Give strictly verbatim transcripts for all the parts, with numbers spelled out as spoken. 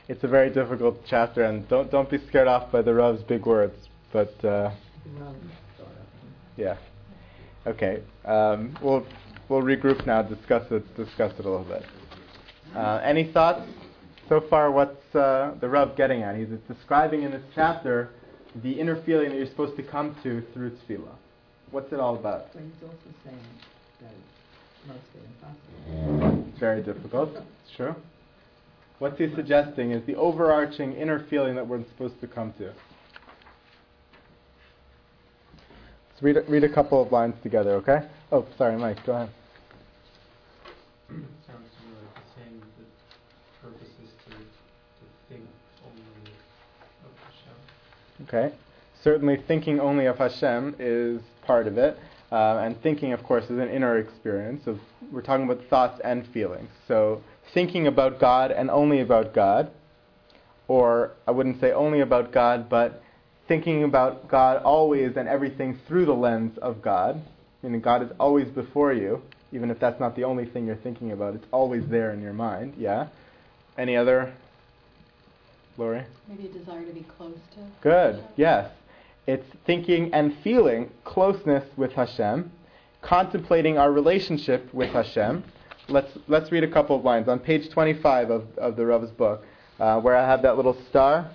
it's a very difficult chapter, and don't don't be scared off by the Rav's big words. But uh, yeah, okay. Um, we'll we'll regroup now. Discuss it. Discuss it a little bit. Uh, any thoughts so far? What's uh, the Rav getting at? He's describing in this chapter the inner feeling that you're supposed to come to through tefillah. What's it all about? But he's also saying that it's mostly impossible. It's very difficult. It's true. What's he suggesting is the overarching inner feeling that we're supposed to come to. Let's read a, read a couple of lines together, okay? Oh, sorry, Mike, go ahead. Sounds to me like he's saying that the purpose is to, to think only of Hashem. Okay. Certainly thinking only of Hashem is part of it. Uh, and thinking, of course, is an inner experience. Of, we're talking about thoughts and feelings. So thinking about God and only about God, or I wouldn't say only about God, but thinking about God always and everything through the lens of God, meaning God is always before you, even if that's not the only thing you're thinking about. It's always there in your mind, yeah? Any other? Lori? Maybe a desire to be close to Good, Hashem. yes. It's thinking and feeling closeness with Hashem, contemplating our relationship with Hashem. Let's let's read a couple of lines on page twenty-five of, of the Rav's book, uh, where I have that little star.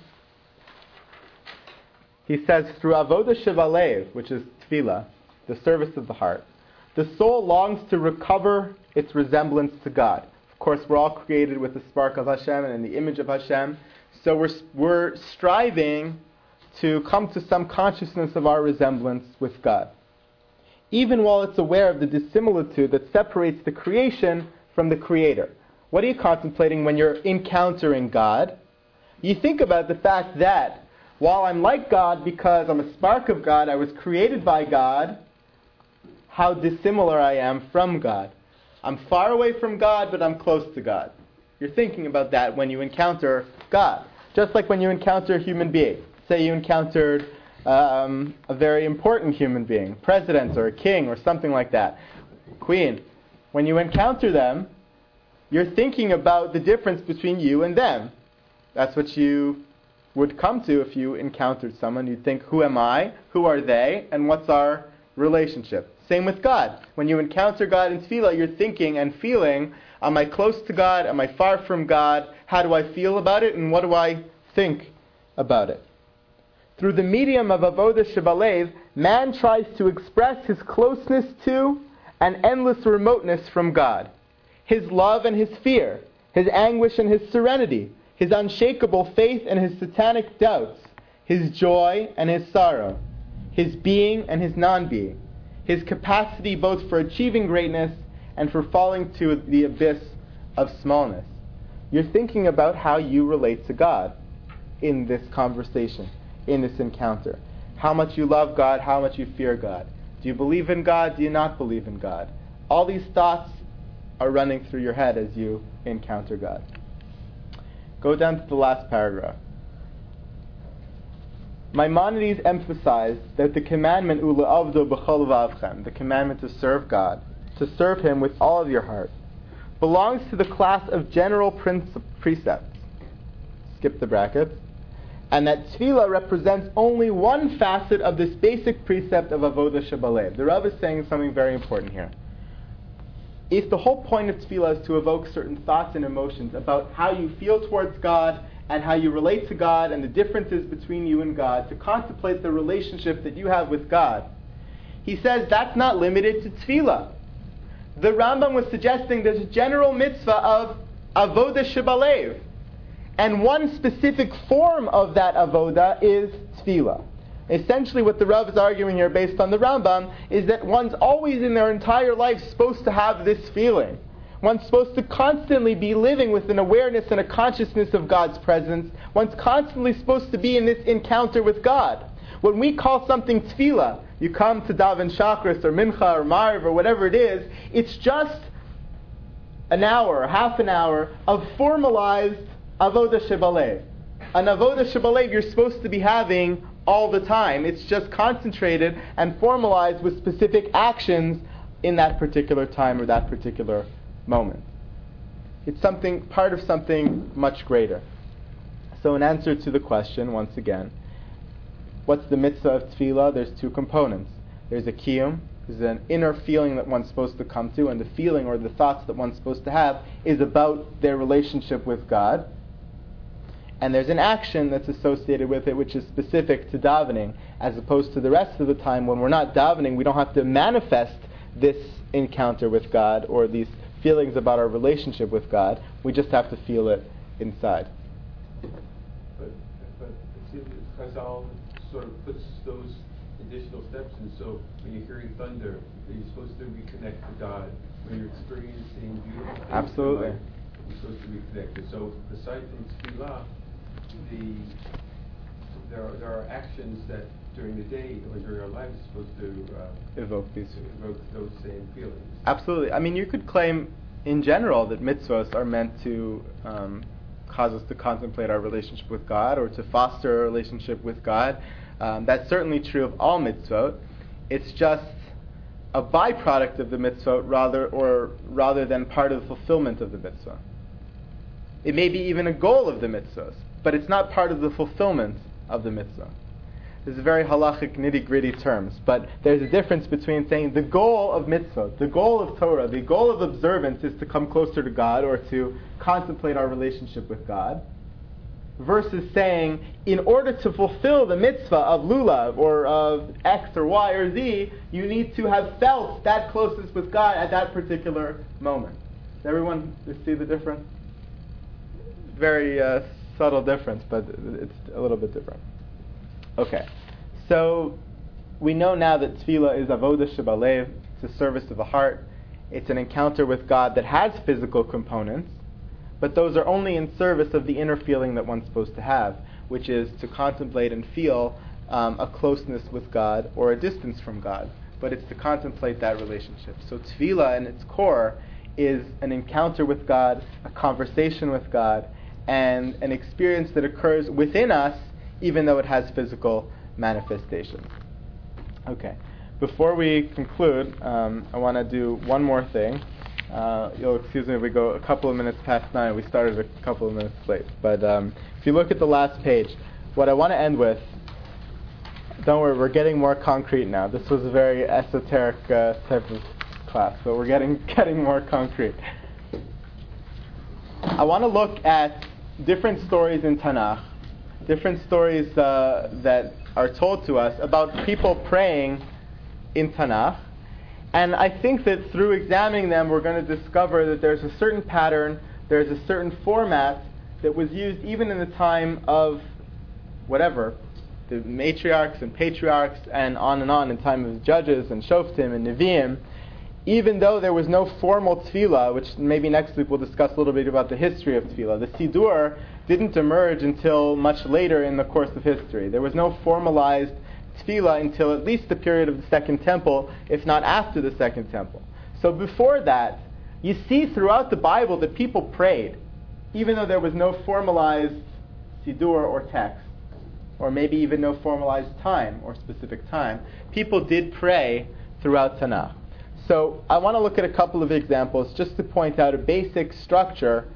He says, through avodah shebalev, which is tefillah, the service of the heart, the soul longs to recover its resemblance to God. Of course, we're all created with the spark of Hashem and in the image of Hashem, so we're we're striving to come to some consciousness of our resemblance with God, even while it's aware of the dissimilitude that separates the creation from the Creator. What are you contemplating when you're encountering God? You think about the fact that while I'm like God because I'm a spark of God, I was created by God, how dissimilar I am from God. I'm far away from God, but I'm close to God. You're thinking about that when you encounter God. Just like when you encounter a human being. Say you encountered um, a very important human being, president or a king or something like that, queen. When you encounter them, you're thinking about the difference between you and them. That's what you would come to if you encountered someone. You'd think, who am I? Who are they? And what's our relationship? Same with God. When you encounter God in tefillah, you're thinking and feeling, am I close to God? Am I far from God? How do I feel about it? And what do I think about it? Through the medium of avodah shebalev, man tries to express his closeness to and endless remoteness from God. His love and his fear, his anguish and his serenity, his unshakable faith and his satanic doubts, his joy and his sorrow, his being and his non-being, his capacity both for achieving greatness and for falling to the abyss of smallness. You're thinking about how you relate to God in this conversation, in this encounter. How much you love God, how much you fear God. Do you believe in God? Do you not believe in God? All these thoughts are running through your head as you encounter God. Go down to the last paragraph. Maimonides emphasized that the commandment u'le'avdo b'chol v'avchem, the commandment to serve God, to serve Him with all of your heart, belongs to the class of general princi- precepts. Skip the brackets. And that tefillah represents only one facet of this basic precept of avodah shebalev. The Rav is saying something very important here. If the whole point of tefillah is to evoke certain thoughts and emotions about how you feel towards God and how you relate to God and the differences between you and God, to contemplate the relationship that you have with God, he says that's not limited to tefillah. The Rambam was suggesting there's a general mitzvah of avodah shebalev. And one specific form of that avodah is tefillah. Essentially what the Rav is arguing here based on the Rambam is that one's always in their entire life supposed to have this feeling. One's supposed to constantly be living with an awareness and a consciousness of God's presence. One's constantly supposed to be in this encounter with God. When we call something tefillah, you come to daven shachris or mincha or mariv or whatever it is, it's just an hour or half an hour of formalized avodah shebalev. An avodah shebalev you're supposed to be having all the time. It's just concentrated and formalized with specific actions in that particular time or that particular moment. It's something, part of something much greater. So in answer to the question, once again, what's the mitzvah of tefillah? There's two components. There's a kiyum, there's an inner feeling that one's supposed to come to, and the feeling or the thoughts that one's supposed to have is about their relationship with God. And there's an action that's associated with it, which is specific to davening, as opposed to the rest of the time when we're not davening, we don't have to manifest this encounter with God or these feelings about our relationship with God. We just have to feel it inside. But, but Chazal sort of puts those additional steps in. So when you're hearing thunder, you're supposed to reconnect to God. When you're experiencing beautiful things, absolutely, you're supposed to be connected. So aside from tefillah, the there are, there are actions that during the day or during our lives are supposed to uh, evoke these, evoke those same feelings. Absolutely. I mean, you could claim in general that mitzvahs are meant to um, cause us to contemplate our relationship with God or to foster a relationship with God. Um, that's certainly true of all mitzvot. It's just a byproduct of the mitzvot rather, or rather than part of the fulfillment of the mitzvah. It may be even a goal of the mitzvahs, but it's not part of the fulfillment of the mitzvah. This is very halachic, nitty-gritty terms, but there's a difference between saying the goal of mitzvah, the goal of Torah, the goal of observance is to come closer to God or to contemplate our relationship with God, versus saying, in order to fulfill the mitzvah of lulav or of X or Y or Z, you need to have felt that closeness with God at that particular moment. Does everyone see the difference? Very uh, subtle difference, but it's a little bit different. Okay, so we know now that tefillah is avodah shebalev, it's a service of the heart. It's an encounter with God that has physical components, but those are only in service of the inner feeling that one's supposed to have, which is to contemplate and feel um, a closeness with God or a distance from God. But it's to contemplate that relationship. So tefillah, in its core, is an encounter with God, a conversation with God, and an experience that occurs within us, even though it has physical manifestations. Okay, before we conclude, um, I want to do one more thing. Uh, you'll excuse me if we go a couple of minutes past nine. We started a couple of minutes late. But um, if you look at the last page, what I want to end with, don't worry, we're getting more concrete now. This was a very esoteric uh, type of class, but we're getting getting more concrete. I want to look at different stories in Tanakh, different stories uh, that are told to us about people praying in Tanakh. And I think that through examining them, we're going to discover that there's a certain pattern, there's a certain format that was used even in the time of whatever, the matriarchs and patriarchs and on and on in time of judges and shoftim and nevi'im. Even though there was no formal tefillah, which maybe next week we'll discuss a little bit about the history of tefillah. The Siddur didn't emerge until much later in the course of history. There was no formalized tefillah until at least the period of the Second Temple, if not after the Second Temple. So before that, you see throughout the Bible that people prayed, even though there was no formalized Siddur or text, or maybe even no formalized time or specific time. People did pray throughout Tanakh. So I want to look at a couple of examples just to point out a basic structure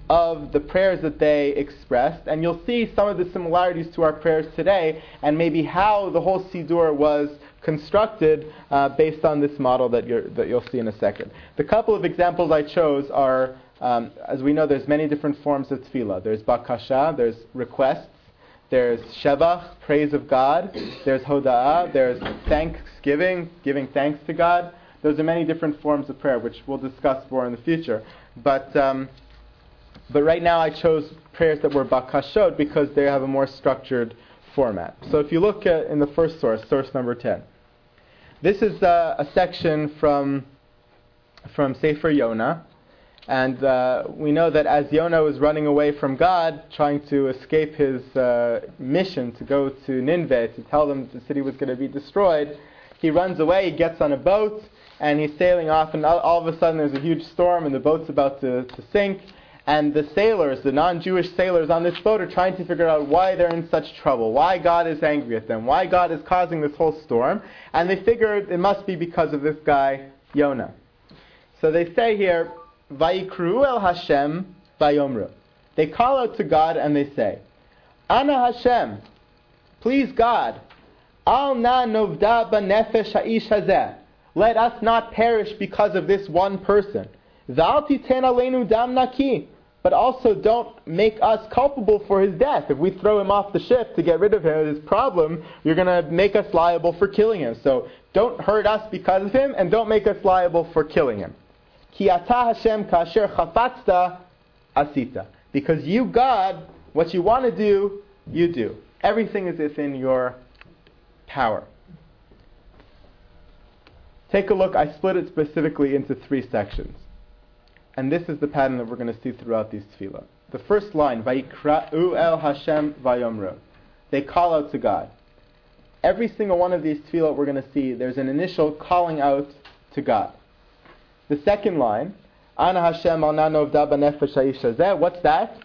of the prayers that they expressed, and you'll see some of the similarities to our prayers today, and maybe how the whole Siddur was constructed uh, based on this model that, you're, that you'll see in a second. The couple of examples I chose are, um, as we know, there's many different forms of tefillah. There's bakasha, there's requests, there's shevach, praise of God, there's hoda'ah, there's thanksgiving, giving thanks to God. Those are many different forms of prayer, which we'll discuss more in the future. But um, but right now I chose prayers that were bakashot because they have a more structured format. So if you look at, in the first source, source number ten, this is uh, a section from from Sefer Yonah, and uh, we know that as Yonah was running away from God, trying to escape his uh, mission to go to Nineveh to tell them that the city was going to be destroyed, he runs away, he gets on a boat, and he's sailing off, and all, all of a sudden there's a huge storm, and the boat's about to, to sink, and the sailors, the non-Jewish sailors on this boat are trying to figure out why they're in such trouble, why God is angry at them, why God is causing this whole storm, and they figure it must be because of this guy, Yonah. So they say here, Vayikru el Hashem vayomru. They call out to God and they say, Ana Hashem, please God, Al na novda b'nefesh ha'ish hazeh. Let us not perish because of this one person. V'al titen aleinu dam naki. But also don't make us culpable for his death. If we throw him off the ship to get rid of him, his problem, you're going to make us liable for killing him. So don't hurt us because of him, and don't make us liable for killing him. Ki ata Hashem kasher chafatzta asita. Because you, God, what you want to do, you do. Everything is within your power. Take a look. I split it specifically into three sections. And this is the pattern that we're going to see throughout these tefillah. The first line, Vayikra'u el Hashem vayomru. They call out to God. Every single one of these tefillah we're going to see, there's an initial calling out to God. The second line, Ana Hashem al na novda b'nefesh ha'ish hazeh. What's that?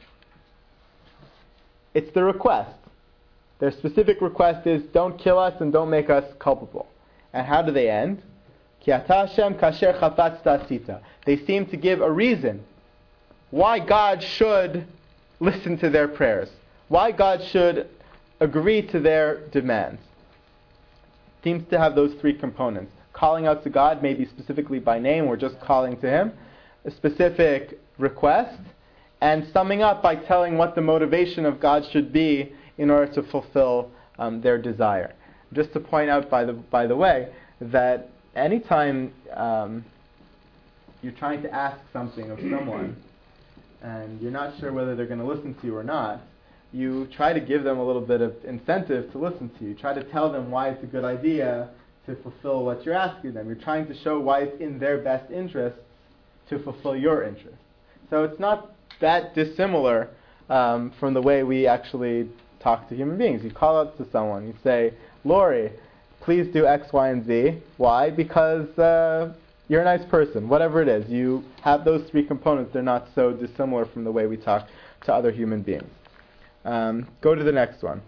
It's the request. Their specific request is, don't kill us and don't make us culpable. And how do they end? Ki ata Hashem kasher chafatzta asita. They seem to give a reason why God should listen to their prayers, why God should agree to their demands. Seems to have those three components. Calling out to God, maybe specifically by name, we're just calling to Him, a specific request, and summing up by telling what the motivation of God should be in order to fulfill um, their desire. Just to point out, by the by the way, that anytime um, you're trying to ask something of someone, and you're not sure whether they're going to listen to you or not, you try to give them a little bit of incentive to listen to you. Try to tell them why it's a good idea to fulfill what you're asking them. You're trying to show why it's in their best interest to fulfill your interest. So it's not that dissimilar um, from the way we actually talk to human beings. You call out to someone, you say, Lori, please do X, Y, and Z. Why? Because uh, you're a nice person. Whatever it is, you have those three components. They're not so dissimilar from the way we talk to other human beings. Um, go to the next one.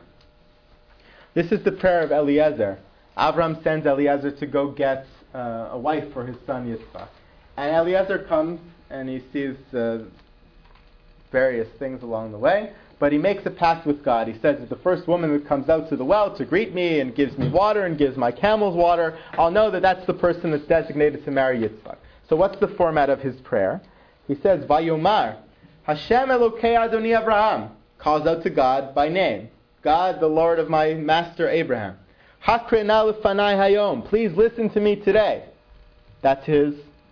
This is the prayer of Eliezer. Avram sends Eliezer to go get uh, a wife for his son Yitzchak. And Eliezer comes and he sees uh, various things along the way, but he makes a pact with God. He says, if the first woman that comes out to the well to greet me and gives me water and gives my camels water, I'll know that that's the person that's designated to marry Yitzchak. So what's the format of his prayer? He says, Vayomar, Hashem Elokei Adoni Avraham, calls out to God by name. God, the Lord of my master Abraham. Hakrena lefanai hayom, please listen to me today. That's his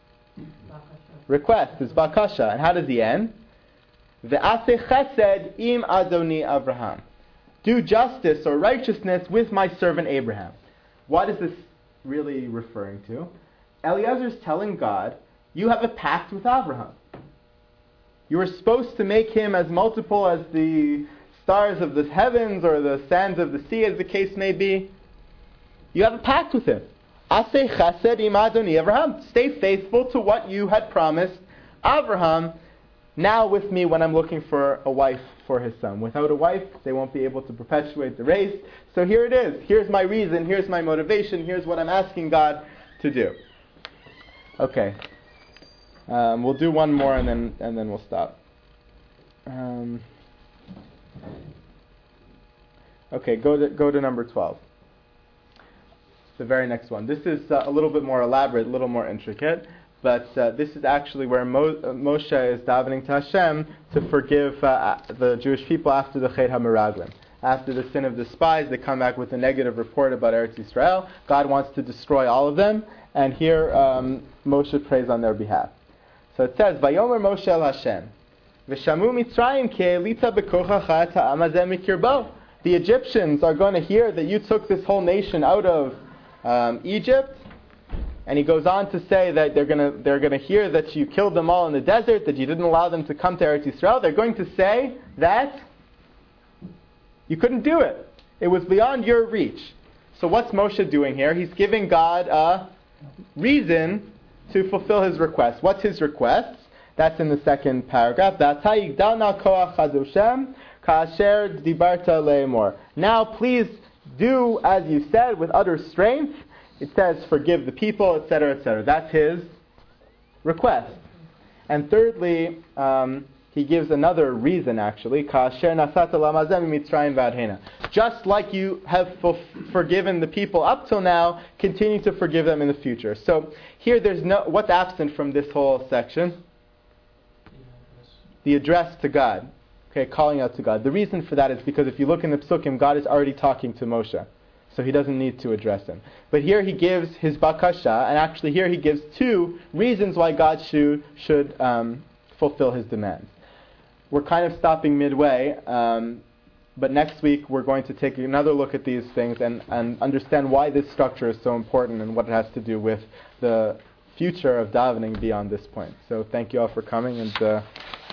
request, his bakasha. And how does he end? Ve'aseh chesed im Adoni Avraham. Do justice or righteousness with my servant Abraham. What is this really referring to? Eliezer is telling God, you have a pact with Abraham. You were supposed to make him as multiple as the stars of the heavens or the sands of the sea, as the case may be. You have a pact with him. Aseh chesed im Adoni Avraham. Stay faithful to what you had promised Abraham. Now with me when I'm looking for a wife for his son. Without a wife, they won't be able to perpetuate the race. So here it is. Here's my reason. Here's my motivation. Here's what I'm asking God to do. Okay. Um, we'll do one more and then and then we'll stop. Um, okay, go to go to number twelve. The very next one. This is uh, a little bit more elaborate, a little more intricate, but uh, this is actually where Mo- uh, Moshe is davening to Hashem to forgive uh, the Jewish people after the Chet HaMeraglim. After the sin of the spies, they come back with a negative report about Eretz Yisrael. God wants to destroy all of them, and here um, Moshe prays on their behalf. So it says, Vayomer Moshe el Hashem, V'shamu Mitzrayim ke'elita b'kochacha et ha'am hazeh mikirbo. The Egyptians are going to hear that you took this whole nation out of um, Egypt, and he goes on to say that they're going to they're going to hear that you killed them all in the desert, that you didn't allow them to come to Eretz Yisrael. They're going to say that you couldn't do it. It was beyond your reach. So what's Moshe doing here? He's giving God a reason to fulfill his request. What's his request? That's in the second paragraph. Now please do as you said with utter strength. It says forgive the people, et cetera, et cetera. That's his request. And thirdly, um, he gives another reason actually. Ka'asher nasata lamazem mitzrayim v'adhena. Just like you have for- forgiven the people up till now, continue to forgive them in the future. So here there's no, what's absent from this whole section? The address to God. Okay, calling out to God. The reason for that is because if you look in the Psukim, God is already talking to Moshe. So he doesn't need to address him. But here he gives his bakasha, and actually here he gives two reasons why God should, should um, fulfill his demands. We're kind of stopping midway, um, but next week we're going to take another look at these things and, and understand why this structure is so important and what it has to do with the future of davening beyond this point. So thank you all for coming, and uh,